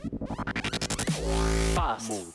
Fast.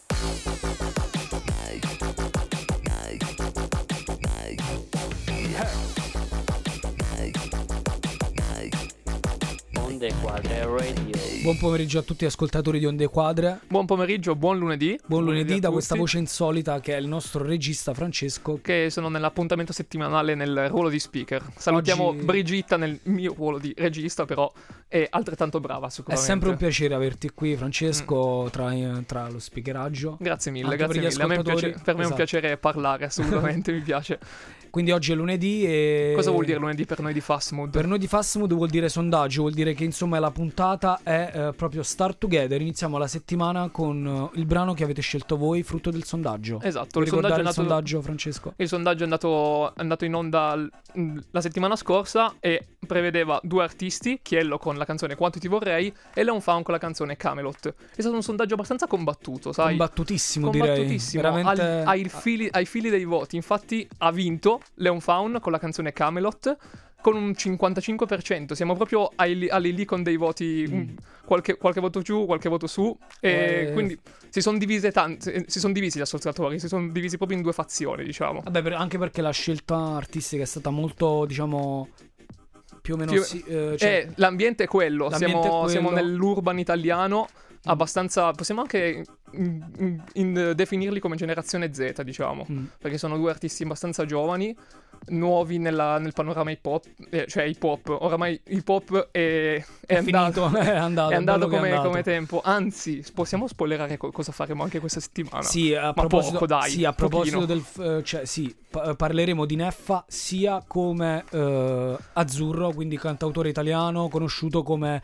Onde Quadre Radio. Buon pomeriggio a tutti gli ascoltatori di Onde Quadre. Buon pomeriggio, buon lunedì. Buon lunedì da questa voce insolita che è il nostro regista Francesco, che sono nell'appuntamento settimanale nel ruolo di speaker. Salutiamo oggi... Brigitta nel mio ruolo di regista, però è altrettanto brava sicuramente. È sempre un piacere averti qui, Francesco, tra lo speakeraggio. Grazie mille, anche grazie mille. Per me è un piacere parlare, assolutamente, mi piace. Quindi oggi è lunedì e... Cosa vuol dire lunedì per noi di Fast Mood? Per noi di Fast Mood vuol dire sondaggio, vuol dire che insomma la puntata è proprio Start Together. Iniziamo la settimana con il brano che avete scelto voi, frutto del sondaggio. Esatto, il sondaggio, Francesco? Il sondaggio è andato in onda la settimana scorsa e prevedeva 2 artisti, Chiello con la canzone Quanto ti vorrei e Leon Faun con la canzone Camelot. È stato un sondaggio abbastanza combattuto, sai? Combattutissimo, direi. Veramente... ai fili dei voti. Infatti ha vinto Leon Faun con la canzone Camelot con un 55%. Siamo proprio lì con dei voti, qualche voto giù, qualche voto su, e quindi si sono divisi gli ascoltatori, si sono divisi proprio in 2 fazioni, diciamo. Vabbè, anche perché la scelta artistica è stata molto, diciamo, più o meno l'ambiente è quello. Siamo nell'urban italiano, abbastanza, possiamo anche definirli come generazione Z, diciamo, perché sono 2 artisti abbastanza giovani, nuovi nel panorama hip hop, cioè hip hop. Oramai hip hop è finito, è andato come tempo. Anzi, possiamo spoilerare cosa faremo anche questa settimana? Sì, a proposito parleremo di Neffa sia come azzurro, quindi cantautore italiano conosciuto come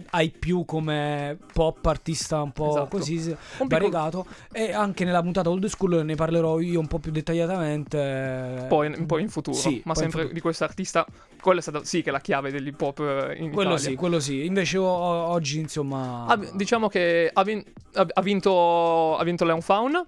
come pop, artista un po' così variegato, e anche nella puntata old school ne parlerò io un po' più dettagliatamente poi in futuro, ma sempre di questo artista. Quella è stata che è la chiave dell'hip hop in Italia. Quello sì. Invece oggi insomma diciamo che ha vinto Leon Faun.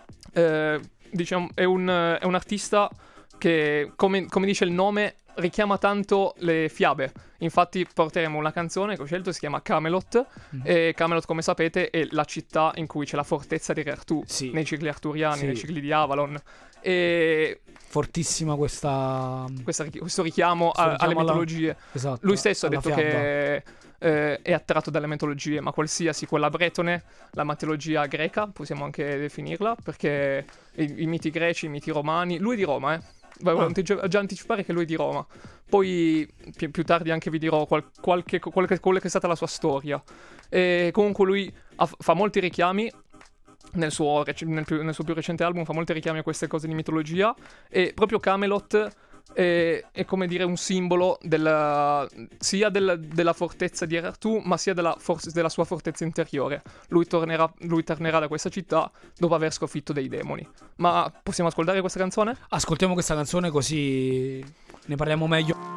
Diciamo è un artista che, come dice il nome, richiama tanto le fiabe. Infatti porteremo una canzone che ho scelto, si chiama Camelot, e Camelot, come sapete, è la città in cui c'è la fortezza di Re Artù, nei cicli arturiani, nei cicli di Avalon, e fortissima questo richiamo alle mitologie. Esatto, lui stesso ha detto che è attratto dalle mitologie, ma qualsiasi, quella bretone, la mitologia greca, possiamo anche definirla, perché i miti greci, i miti romani. Lui è di Roma, già anticipare che lui è di Roma. Poi più tardi anche vi dirò quella che è stata la sua storia. E comunque lui fa molti richiami nel suo più recente album, fa molti richiami a queste cose di mitologia, e proprio Camelot è come dire un simbolo sia della fortezza di Artù, ma sia della sua fortezza interiore. Lui tornerà da questa città dopo aver sconfitto dei demoni. Ma possiamo ascoltare questa canzone? Ascoltiamo questa canzone così ne parliamo meglio.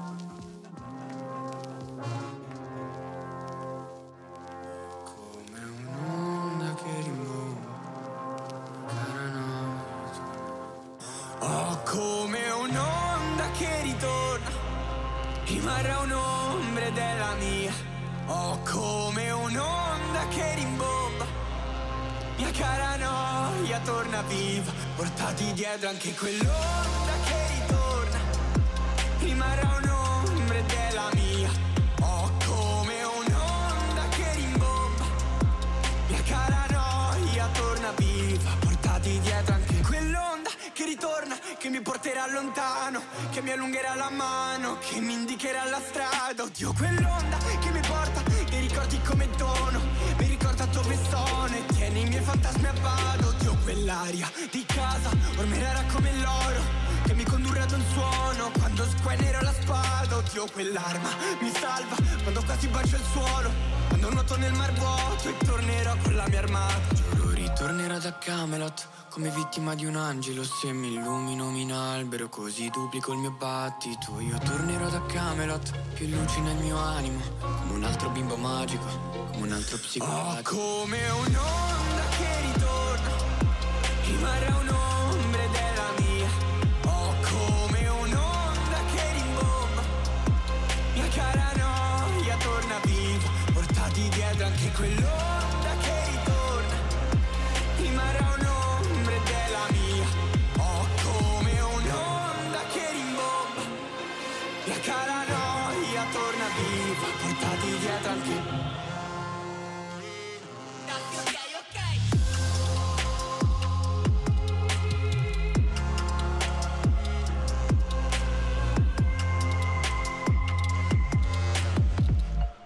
Rimarrà un'ombra della mia, come un'onda che rimbomba. Mia cara noia torna viva, portati dietro anche quell'onda che ritorna. Rimarrà un'ombra della mia, come un'onda che rimbomba. Mia cara noia torna viva, portati dietro anche quell'onda che ritorna, che mi porterà lontano, che mi allungherà la mano, che mi indicherà la strada. Oddio, quell'onda che mi porta dei ricordi come dono, mi ricorda dove sono e tiene i miei fantasmi a bado. Oddio, quell'aria di casa ormai era come l'oro, che mi condurrà ad un suono quando squanerò la spada. Oddio, quell'arma mi salva quando quasi bacio il suolo, quando nuoto nel mar vuoto e tornerò con la mia armata. Giuro ritornerò da Camelot come vittima di un angelo, se mi illumino un albero, così duplico il mio battito. Io tornerò da Camelot, più luci nel mio animo, come un altro bimbo magico, come un altro psicopatico. Come un'onda che ritorna, rimarrà un'ombra della mia. Come un'onda che rimbomba, mia cara noia torna viva, portati dietro anche quell'onda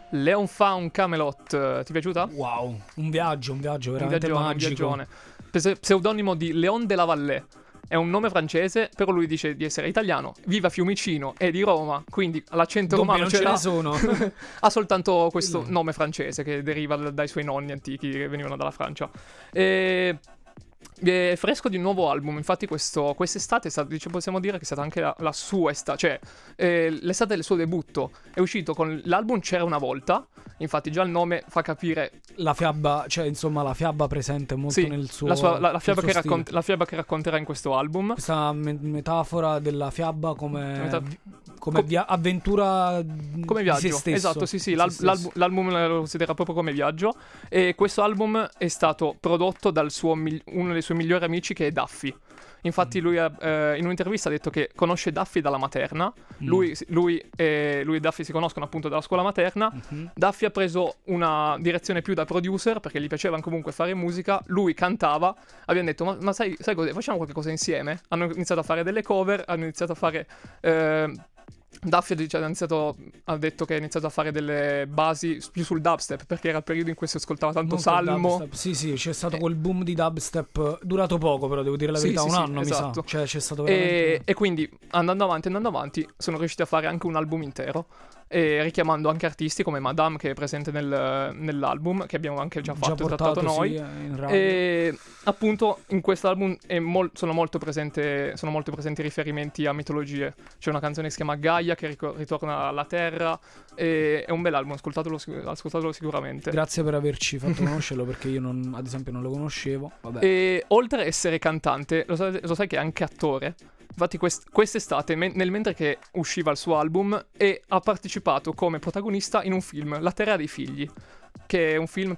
Leon Faun Camelot, ti è piaciuta? Wow, un viaggio veramente magico. Un viaggione. Pseudonimo di Leon de la Vallée. È un nome francese, però lui dice di essere italiano, vive a Fiumicino, è di Roma, quindi l'accento romano non ce ne sono. Ha soltanto questo nome francese che deriva dai suoi nonni antichi che venivano dalla Francia. È fresco di un nuovo album, infatti quest'estate possiamo dire che è stata anche la sua estate, cioè l'estate del suo debutto. È uscito con l'album C'era una volta, infatti già il nome fa capire la fiaba, cioè insomma la fiaba presente molto nel suo la fiaba che racconterà in questo album. Questa metafora della fiaba come avventura, come viaggio, di se stesso. Esatto, sì, l'album lo considera proprio come viaggio, e questo album è stato prodotto dal uno dei suoi migliori amici, che è Daffy. Infatti lui in un'intervista ha detto che conosce Daffy dalla materna. Lui e Daffy si conoscono appunto dalla scuola materna. Daffy ha preso una direzione più da producer, perché gli piaceva comunque fare musica. Lui cantava, abbiamo detto ma sai cosa, facciamo qualche cosa insieme. Hanno iniziato a fare delle cover, hanno iniziato a fare Daffy ha detto che ha iniziato a fare delle basi più sul dubstep, perché era il periodo in cui si ascoltava tanto Salmo. Sì, c'è stato quel boom di dubstep, durato poco, però devo dire la verità, un anno esatto. Mi sa. Cioè c'è stato veramente... E quindi andando avanti sono riusciti a fare anche un album intero, e richiamando anche artisti come Madame, che è presente nell'album, che abbiamo anche già trattato noi. In radio. E appunto in questo album sono molto presenti riferimenti a mitologie. C'è una canzone che si chiama Gaia, che ritorna alla Terra, e è un bel album, ascoltatelo sicuramente. Grazie per averci fatto conoscerlo, perché io ad esempio non lo conoscevo. Vabbè. E oltre a essere cantante, lo sai che è anche attore. Infatti quest'estate, mentre che usciva il suo album, ha partecipato come protagonista in un film, La Terra dei Figli, che è un film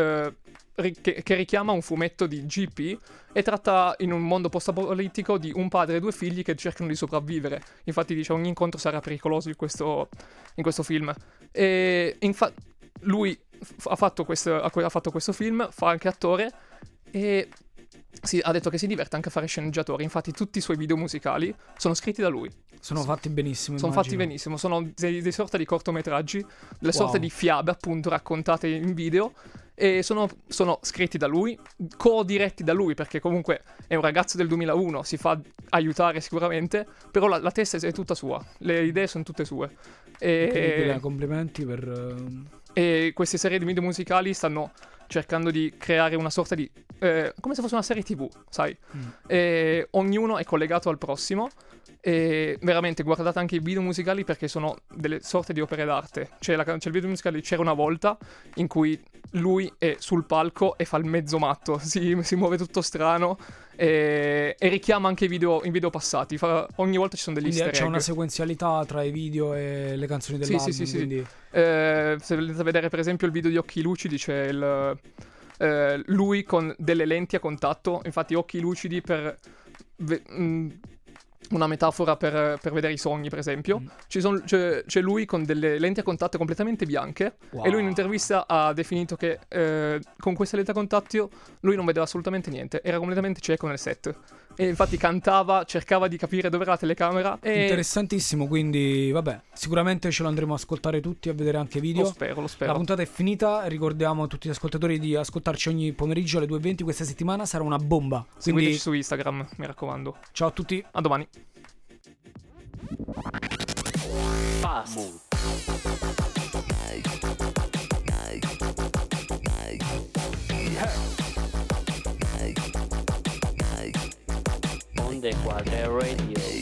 che richiama un fumetto di GP e tratta, in un mondo post-apocalittico, di un padre e due figli che cercano di sopravvivere. Infatti dice ogni incontro sarà pericoloso in questo film. E infatti lui ha fatto questo film, fa anche attore, e ha detto che si diverte anche a fare sceneggiatori. Infatti tutti i suoi video musicali sono scritti da lui. Sono fatti benissimo. Sono dei sorta di cortometraggi, delle sorte di fiabe appunto raccontate in video, e sono scritti da lui, co-diretti da lui, perché comunque è un ragazzo del 2001, si fa aiutare sicuramente, però la testa è tutta sua, le idee sono tutte sue. Incredibile, complimenti per... E queste serie di video musicali stanno cercando di creare una sorta di... come se fosse una serie TV, sai? E ognuno è collegato al prossimo, e veramente guardate anche i video musicali, perché sono delle sorte di opere d'arte. C'è il video musicale di C'era una volta, in cui lui è sul palco e fa il mezzo matto, si muove tutto strano, e richiama anche i video passati. Ogni volta ci sono degli easter egg. C'è una sequenzialità tra i video e le canzoni dell'album. Sì. Quindi... se volete vedere per esempio il video di Occhi Lucidi, c'è lui con delle lenti a contatto. Infatti Occhi Lucidi per... una metafora per vedere i sogni, per esempio. C'è lui con delle lenti a contatto completamente bianche. Wow. E lui in un'intervista ha definito che con queste lenti a contatto lui non vedeva assolutamente niente, era completamente cieco nel set. E infatti cantava, cercava di capire dove era la telecamera. Interessantissimo, quindi vabbè, sicuramente ce lo andremo a ascoltare tutti, a vedere anche video. Lo spero. La puntata è finita, ricordiamo a tutti gli ascoltatori di ascoltarci ogni pomeriggio alle 2:20. Questa settimana sarà una bomba. Seguiteci su Instagram, mi raccomando. Ciao a tutti, a domani. Fast. Onde Quadre Radio.